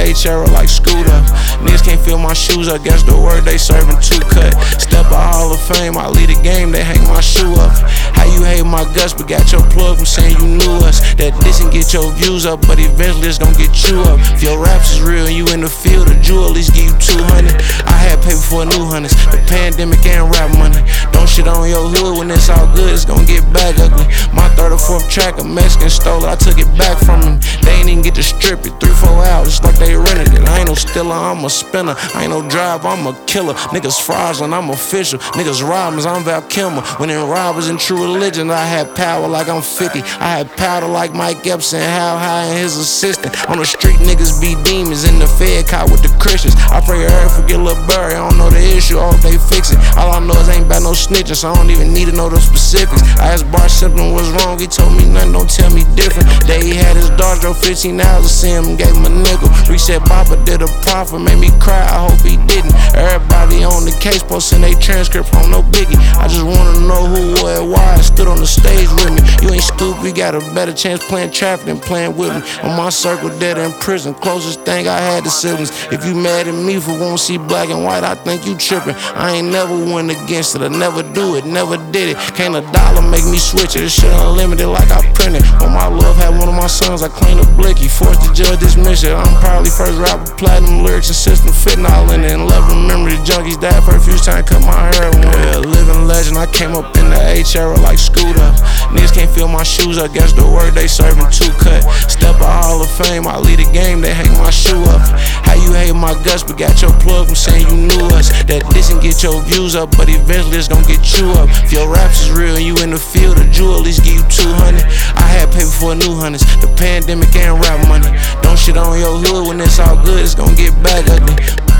H era like Scooter. Niggas can't feel my shoes up, guess the word they serving too cut. Step a Hall of Fame, I lead the game, they hang my shoe up. How you hate my guts, but got your plug from saying you knew us. That this and get your views up, but eventually it's gon' get you up. If your raps is real and you in the field, the jewel at least give you 200. I had paper for new hunters, the pandemic and rap money. Don't shit on your hood when it's all good, it's gon' get back ugly. My third or fourth track, a Mexican stole it, I took it back from him. They ain't even get to strip it, 3-4 hours, like they rented it. I ain't no stiller, I'm a spinner. I ain't no driver, I'm a killer. Niggas fraudulent, I'm official. Niggas robbers, I'm Val Kilmer. When in robbers in true religion, I had power like I'm 50. I had powder like Mike Epps and How High and his assistant. On the street, niggas be demons. In the Fed caught with the Christians. I pray her forget Lil Burry. I don't know the issue, I hope they fix it. All I know is ain't about no snitching, so I don't even need to know the specifics. I asked Bar Simpson what's wrong, he told me nothing, don't tell me different. Day he had his dog, drove 15 hours to see him and gave him a nickel. Reset Baba did a profit, made me cry, I hope he didn't. Everybody on the case posting they transcript on no biggie. I just wanna know who, what, why stood on the stage with me. You ain't stupid, you got a better chance playing traffic than playing with me. On my circle, dead in prison, closest thing I had to siblings. If you mad at me for won't see black and white, I think you tripping. I ain't never went against it, I never do it, never did it. Can't a dollar make me switch it, this shit unlimited like I printed. When my love had one of my sons, I cleaned a blicky, forced the judge dismiss it. I'm probably first rapper, platinum lyrics and system fitting all in it. And love remember the junkies died perfuse time cut my hair. Yeah, living legend, I came up in the H era like Scooter. Niggas can't feel my shoes up, guess the word they serving too cut. Step a Hall of Fame, I lead the game, they hang my shoe up. How you hate my guts, but got your plug from saying you knew us. That this and get your views up, but eventually it's gon' get you up. If your raps is real and you in the field, the jewel at least give you 200. I had paper for new hunters, the pandemic and rap money. Don't shit on your hood when it's all good, it's gon' get back ugly.